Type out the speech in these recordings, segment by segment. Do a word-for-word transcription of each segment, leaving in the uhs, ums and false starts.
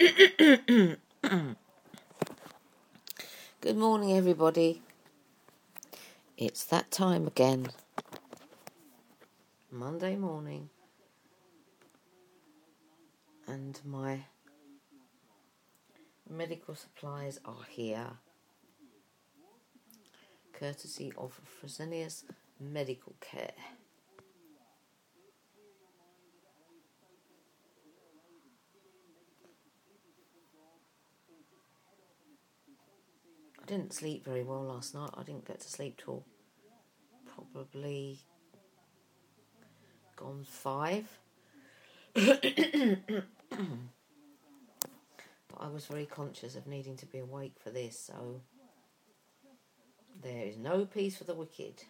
Good morning, everybody. It's that time again. Monday morning. And my medical supplies are here. Courtesy of Fresenius Medical Care. I didn't sleep very well last night. I didn't get to sleep till probably gone five. But I was very conscious of needing to be awake for this, so there is no peace for the wicked.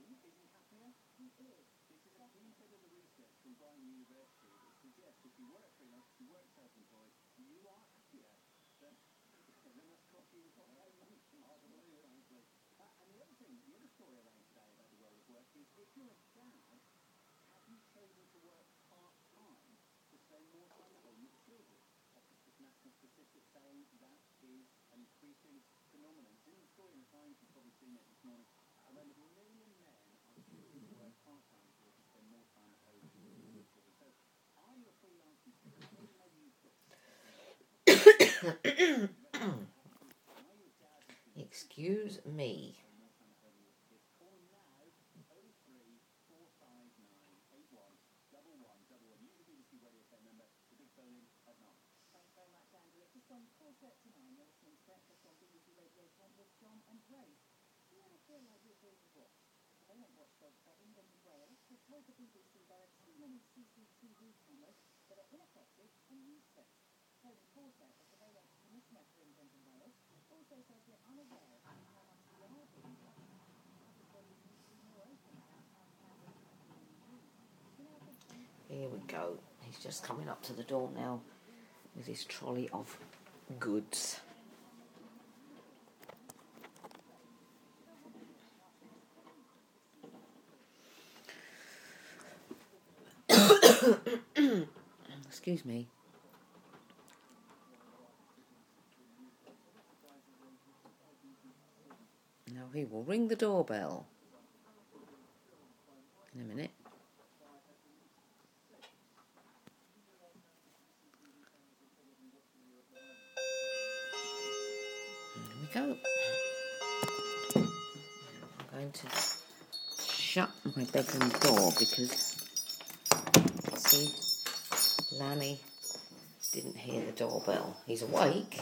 Excuse me. Here we go. He's just coming up to the door now with his trolley of goods. Excuse me. Now he will ring the doorbell in a minute. There we go. I'm going to shut my bedroom door because, see, Lanny didn't hear the doorbell. He's awake.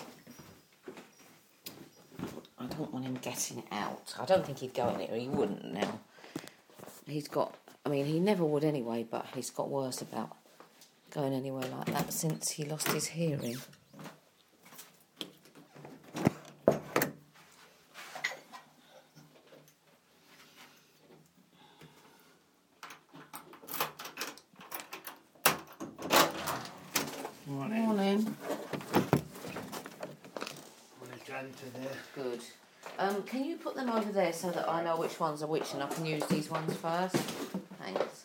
I don't want him getting out. I don't think he'd go in there. He wouldn't now. He's got, I mean, he never would anyway, but he's got worse about going anywhere like that since he lost his hearing. Morning. Morning. There. Good. Um, can you put them over there so that I know which ones are which and I can use these ones first? Thanks.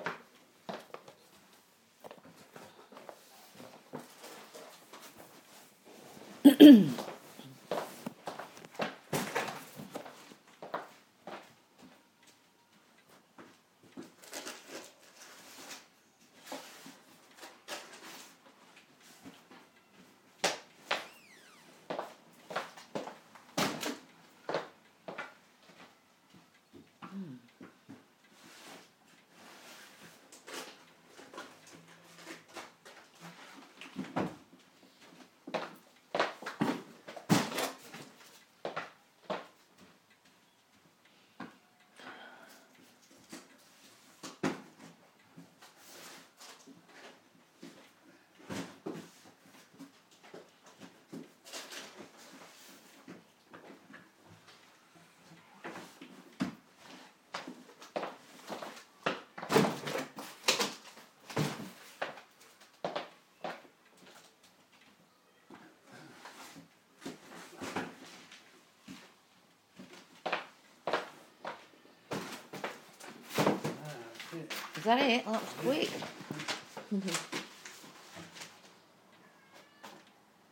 Is that it? Oh, that was quick.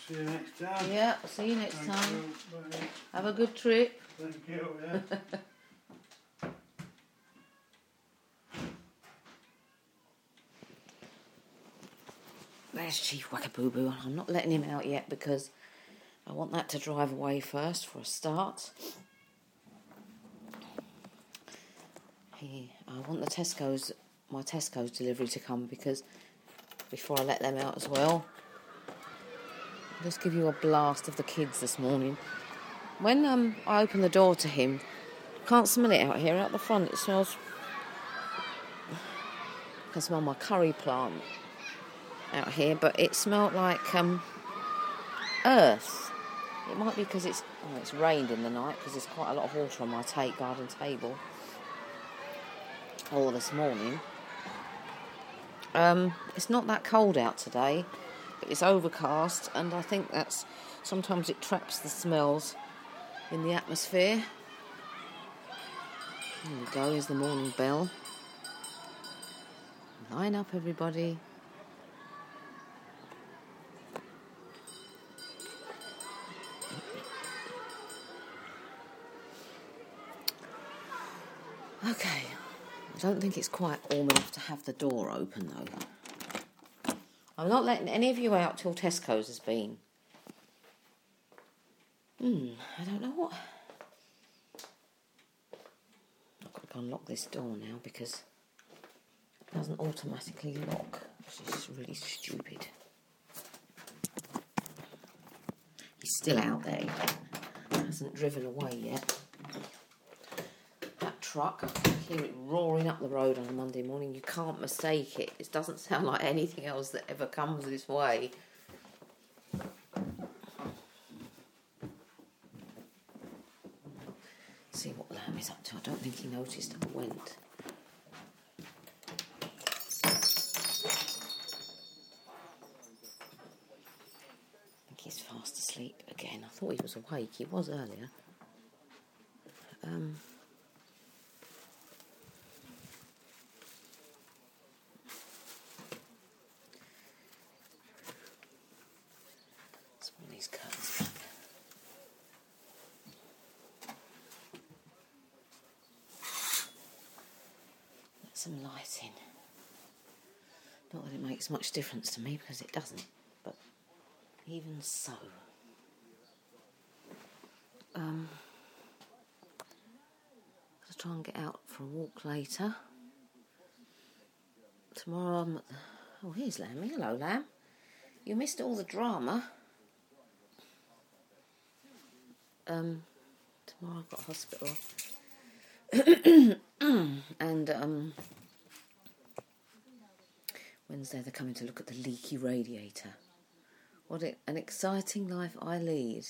See you next time. Yeah, see you next Thank time. you. Bye. Have a good trip. Thank you, yeah. There's Chief Wackaboo. I'm not letting him out yet because I want that to drive away first for a start. He, I want the Tesco's, my Tesco's delivery to come because before I let them out as well. I'll just give you a blast of the kids this morning. When um I open the door to him, I can't smell it out here. Out the front, it smells. I can smell my curry plant out here, but it smelled like um, earth. It might be because it's oh, it's rained in the night because there's quite a lot of water on my take garden table. Or this morning. Um, it's not that cold out today, but it's overcast, and I think that's sometimes it traps the smells in the atmosphere. There we go. Here's the morning bell. Line up, everybody. Okay, I don't think it's quite warm enough to have the door open though. I'm not letting any of you out till Tesco's has been. Hmm, I don't know what. I've got to unlock this door now because it doesn't automatically lock, which is really stupid. He's still out there, he hasn't driven away yet. Truck, I hear it roaring up the road on a Monday morning. You can't mistake it. It doesn't sound like anything else that ever comes this way. See what Lamb is up to. I don't think he noticed I went. I think he's fast asleep again. I thought he was awake. He was earlier. Um... Some lighting. Not that it makes much difference to me because it doesn't, but even so. Um, I'll try and get out for a walk later. Tomorrow I'm at the... Oh, here's Lammy. Hello, Lamb. You missed all the drama. Um, tomorrow I've got a hospital. And um, Wednesday they're coming to look at the leaky radiator. What a, an exciting life I lead.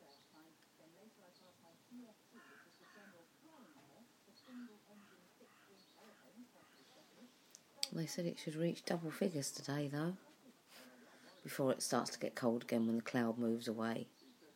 They said it should reach double figures today though, before it starts to get cold again when the cloud moves away.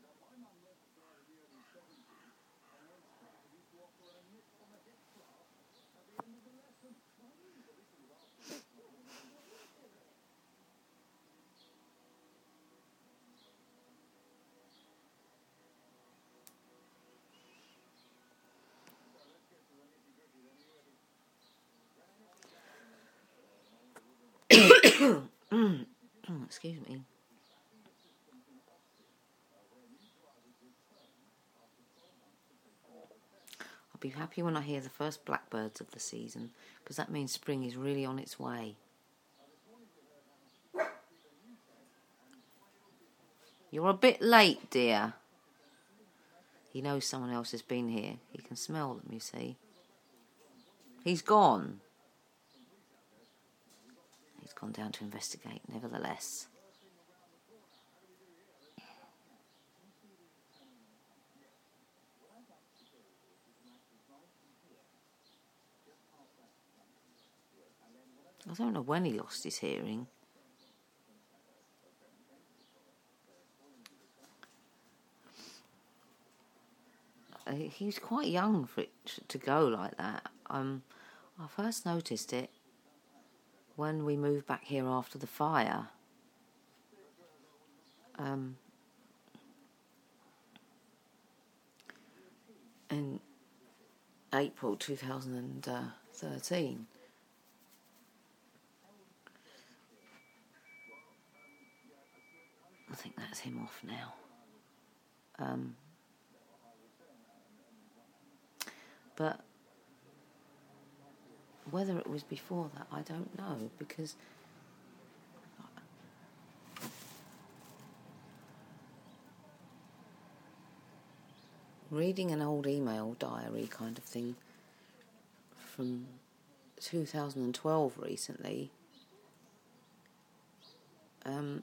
Excuse me. I'll be happy when I hear the first blackbirds of the season, because that means spring is really on its way. You're a bit late, dear. He knows someone else has been here. He can smell them, you see. He's gone. He's gone down to investigate, nevertheless. I don't know when he lost his hearing. He's quite young for it to go like that. Um, I first noticed it when we moved back here after the fire. Um, in April two thousand thirteen. I think that's him off now. Um, but whether it was before that, I don't know, because reading an old email diary kind of thing from two thousand twelve recently, um,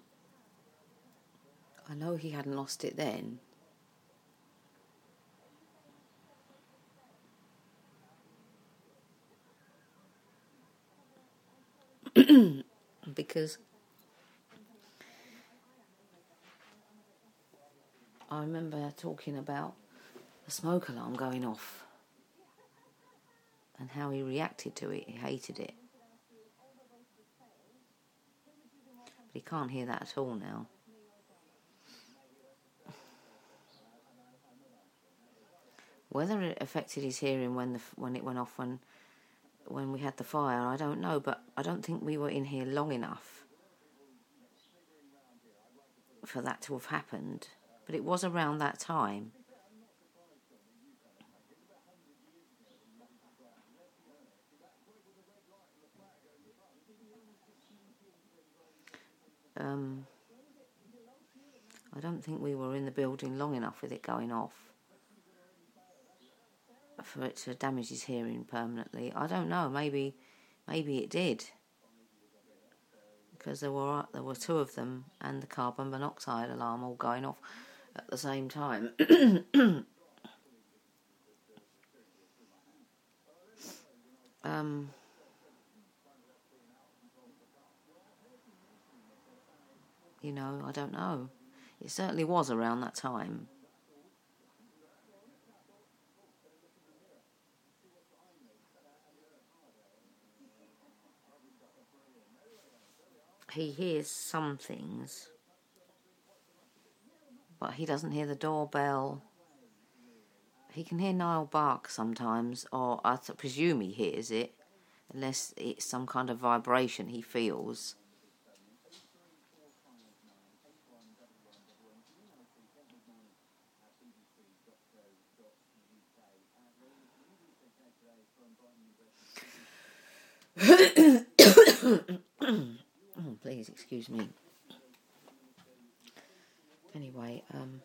I know he hadn't lost it then. Because I remember talking about the smoke alarm going off and how he reacted to it. He hated it. But he can't hear that at all now. Whether it affected his hearing when the when it went off when when we had the fire, I don't know, but I don't think we were in here long enough for that to have happened. But it was around that time. Um, I don't think we were in the building long enough with it going off for it to damage his hearing permanently. I don't know. Maybe, maybe it did, because there were there were two of them, and the carbon monoxide alarm all going off at the same time. um. You know, I don't know. It certainly was around that time. He hears some things, but he doesn't hear the doorbell. He can hear Niall bark sometimes, or I presume he hears it, unless it's some kind of vibration he feels. Oh, please excuse me. Anyway, um,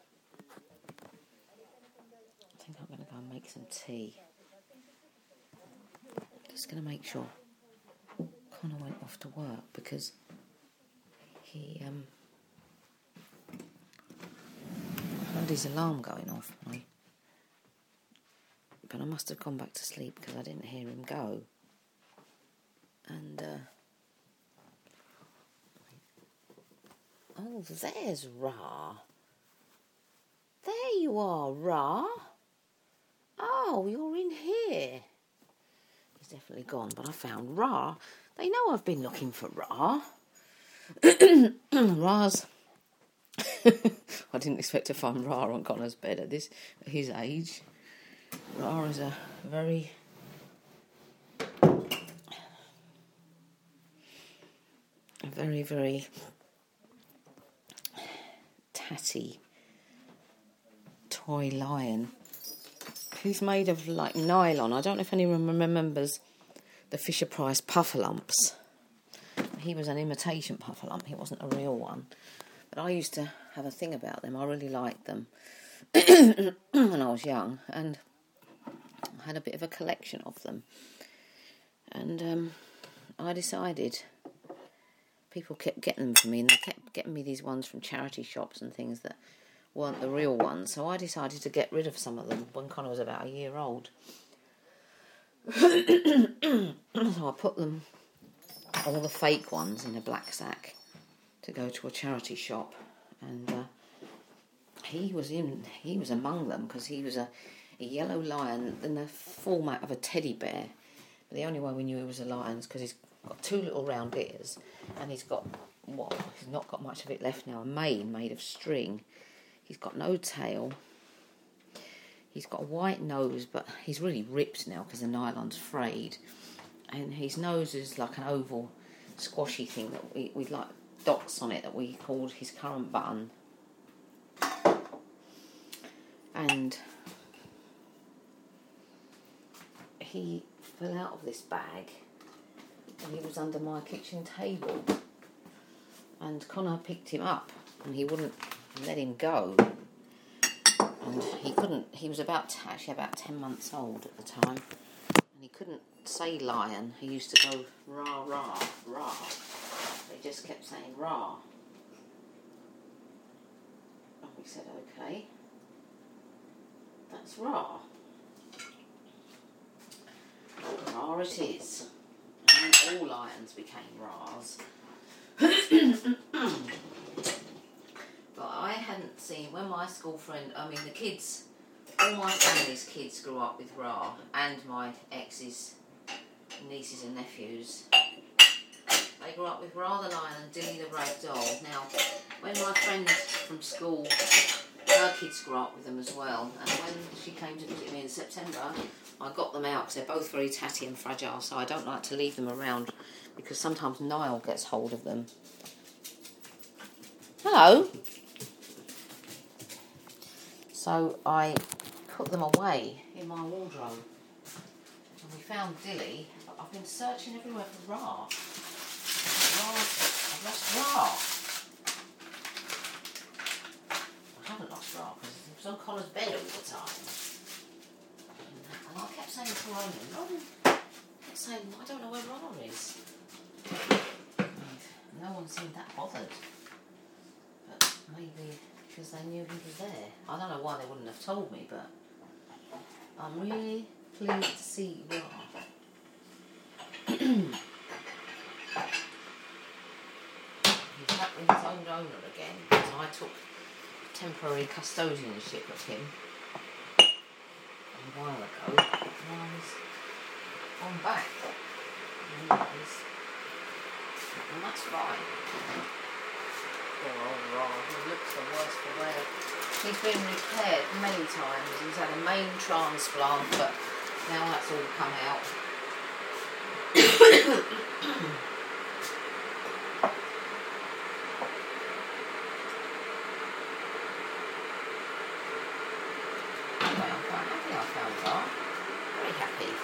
I think I'm going to go and make some tea. Just going to make sure Connor went off to work, because he um heard his alarm going off. I, but I must have gone back to sleep because I didn't hear him go. And, uh... oh, there's Ra. There you are, Ra. Oh, you're in here. He's definitely gone, but I found Ra. They know I've been looking for Ra. Ra's... I didn't expect to find Ra on Connor's bed at this at his age. Ra is a very... a very, very tatty toy lion. He's made of like nylon. I don't know if anyone remembers the Fisher-Price Puffalumps. He was an imitation Puffalump. He wasn't a real one. But I used to have a thing about them. I really liked them when I was young, and I had a bit of a collection of them. And um, I decided... people kept getting them for me, and they kept getting me these ones from charity shops and things that weren't the real ones. So I decided to get rid of some of them when Connor was about a year old. So I put them, all the fake ones, in a black sack to go to a charity shop. And uh, he was in, he was among them, because he was a, a yellow lion in the format of a teddy bear. But the only way we knew he was a lion is because he's got two little round ears, and he's got, well, he's not got much of it left now, a mane made of string. He's got no tail. he's got a white nose, but he's really ripped now because the nylon's frayed. And his nose is like an oval, squashy thing that we, we'd like dots on it that we called his currant button. And he fell out of this bag and he was under my kitchen table. And Connor picked him up and he wouldn't let him go. And he couldn't, he was about, actually about ten months old at the time. And he couldn't say lion. He used to go rah, rah, rah. They just kept saying rah. And we said, okay, that's rah. Rah it is. And all lions became rahs. But I hadn't seen, when my school friend, I mean the kids, all my family's kids grew up with Ra, and my ex's nieces and nephews. They grew up with Ra the lion and Dilly the rag doll. Now, when my friend from school, her kids grew up with them as well, and when she came to visit me in September, I got them out because they're both very tatty and fragile, so I don't like to leave them around because sometimes Niall gets hold of them. Hello. So I put them away in my wardrobe. And we found Dilly, but I've been searching everywhere for Ra. Ra, I've lost Ra. I haven't lost Ra because he was on Connor's bed all the time. And I kept saying to Ronan, Ronan, I kept saying, I don't know where Ra is. And no one seemed that bothered. But maybe because they knew he was there. I don't know why they wouldn't have told me, but I'm really pleased to see Ra. He's back with his old owner again, because I took temporary custodianship of him a while ago. Now he's gone back. And, he's, and that's fine. Poor old Ra, he looks the worse for wear. He's been repaired many times. He's had a main transplant, but now that's all come out. Anyway, I'm quite happy I found Ra. Very happy.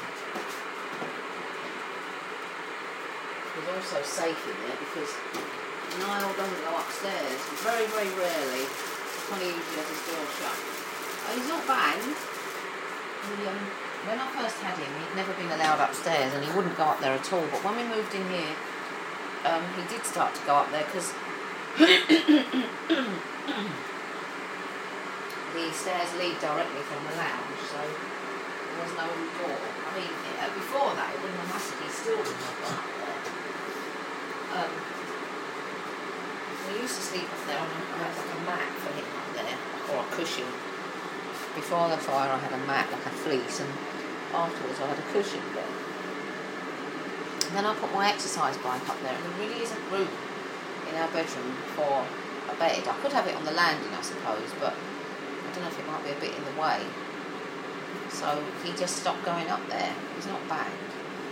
He's also safe in there because Niall doesn't go upstairs. Very, very rarely. Connie usually has his door shut. Uh, he's not banged. He, um, when I first had him, he'd never been allowed upstairs and he wouldn't go up there at all. But when we moved in here, um, he did start to go up there because the stairs lead directly from the lounge, so there was no door. I mean, uh, before that, it wouldn't have mattered. He still wouldn't have gone up there. Um, We used to sleep up there on a, I had like a mat for him up there, or a cushion. Before the fire I had a mat, like a fleece, and afterwards I had a cushion there. And then I put my exercise bike up there, and there really isn't room in our bedroom for a bed. I could have it on the landing, I suppose, but I don't know if it might be a bit in the way. So he just stopped going up there. He's not banged.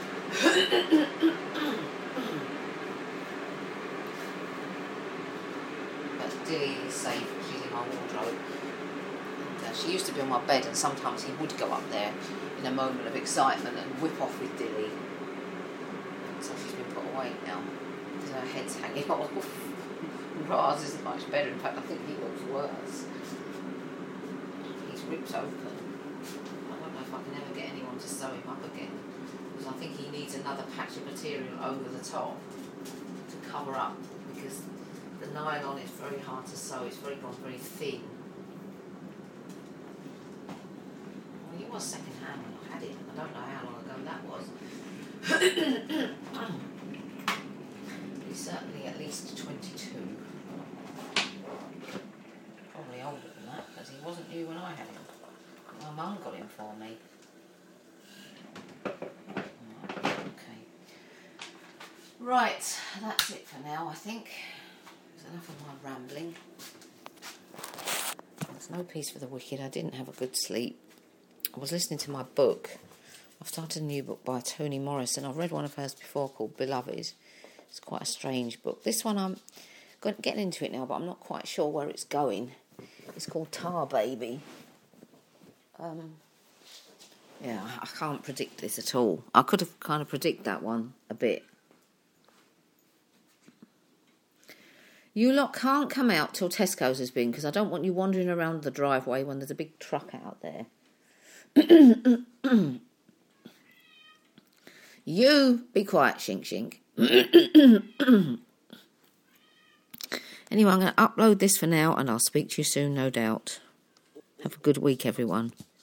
Dilly is safe, she's in my wardrobe. And, uh, she used to be on my bed and sometimes he would go up there in a moment of excitement and whip off with Dilly. So she's been put away now because her head's hanging off. Ra's isn't much better, in fact I think he looks worse. He's ripped open. I don't know if I can ever get anyone to sew him up again because I think he needs another patch of material over the top to cover up because the nylon is very hard to sew, it's very gone very thin. Well, he was second hand when I had it, I don't know how long ago that was. He's certainly at least twenty-two. Probably older than that, because he wasn't new when I had him. My mum got him for me. Okay. Right, that's it for now, I think. Enough of my rambling. And There's no peace for the wicked. I didn't have a good sleep. I was listening to my book. I've started a new book by Toni Morrison. I've read one of hers before called Beloved. It's quite a strange book. This one I'm getting into it now, but I'm not quite sure where it's going. It's called Tar Baby. Um, yeah, I can't predict this at all. I could have kind of predicted that one a bit. You lot can't come out till Tesco's has been, because I don't want you wandering around the driveway when there's a big truck out there. You be quiet, Shink Shink. Anyway, I'm going to upload this for now, and I'll speak to you soon, no doubt. Have a good week, everyone.